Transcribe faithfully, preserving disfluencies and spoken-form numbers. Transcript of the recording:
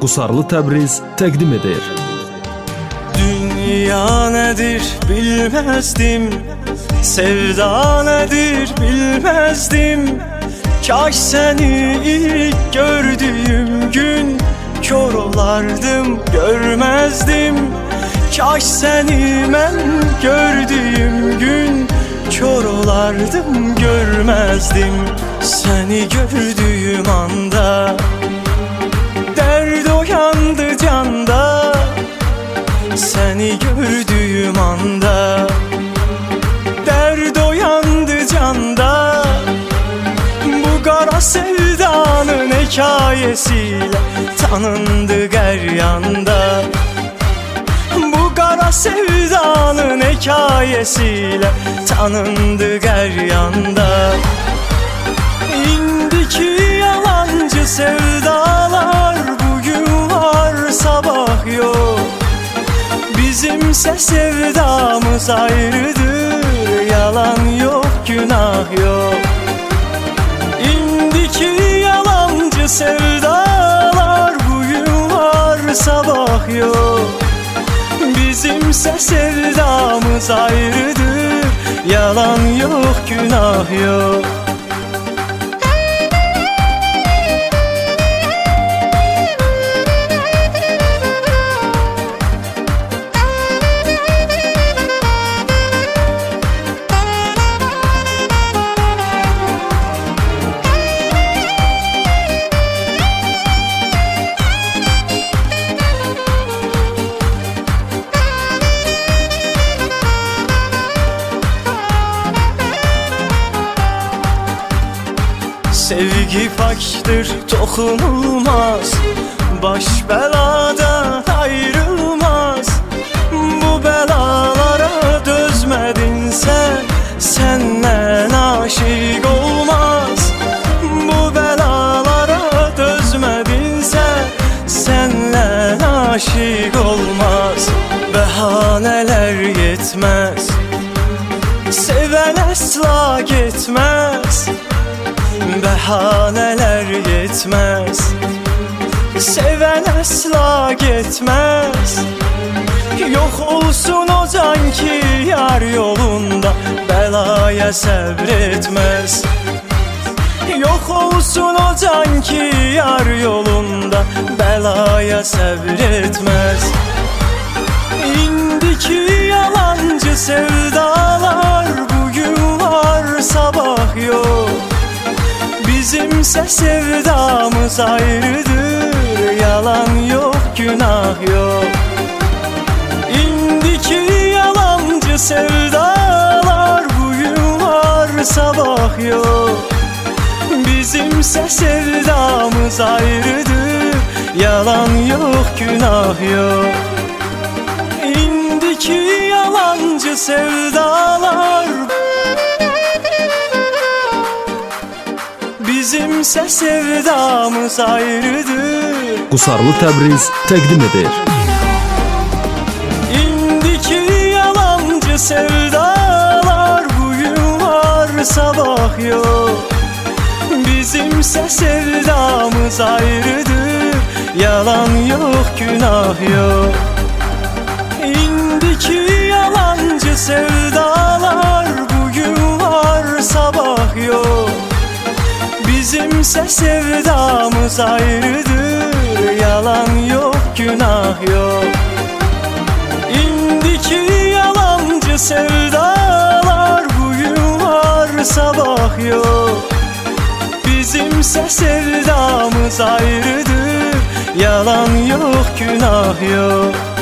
Qusarlı Təbriz təqdim edir. Dünya nedir bilmezdim, sevda nedir bilmezdim. Kaş seni ilk gördüğüm gün kör olardım, görmezdim. Kaş seni ben gördüğüm gün kör olardım, görmezdim. Seni gördüğüm anda derd uyandı canda. Seni gördüğüm anda derd uyandı canda. Bu kara sevdanın hikayesiyle tanındı her yanda. Bu kara sevdanın hikayesiyle tanındı her yanda. İndiki yalancı sevdalar bugün var, sabah yok. Bizimse sevdamız ayrıdır, yalan yok, günah yok. İndiki yalancı sevdalar bugün var, sabah yok. Bizimse sevdamız ayrıdır, yalan yok, günah yok. Sevgi faktır, dokunulmaz, baş beladan ayrılmaz. Bu belalara dözmedin sen, senden aşık olmaz. Bu belalara dözmedin sen, senden aşık olmaz. Behaneler yetmez, seven asla gitmez. Behaneler yetmez, seven asla gitmez. Yok olsun o can ki yar yolunda belaya sabretmez. Yok olsun o can ki yar yolunda belaya sabretmez. İndiki yalancı sevdalar bugün var, sabah yok. Bizimse sevdamız ayrıdır, yalan yok, günah yok. İndiki yalancı sevdalar bugün var, sabah yok. Bizimse sevdamız ayrıdır, yalan yok, günah yok. İndiki yalancı sevdalar bizimse sevdamız ayrıdır. Qusarlı Təbriz təqdim edir. İndiki yalancı sevdalar bugün var, sabah yok. Bizimse sevdamız ayrıdır, yalan yok, günah yok. İndiki yalancı sevdalar bugün var, sabah yok. Bizimse sevdamız ayrıdır, yalan yok, günah yok. İndiki yalancı sevdalar bugün var, sabah yok. Bizimse sevdamız ayrıdır, yalan yok, günah yok.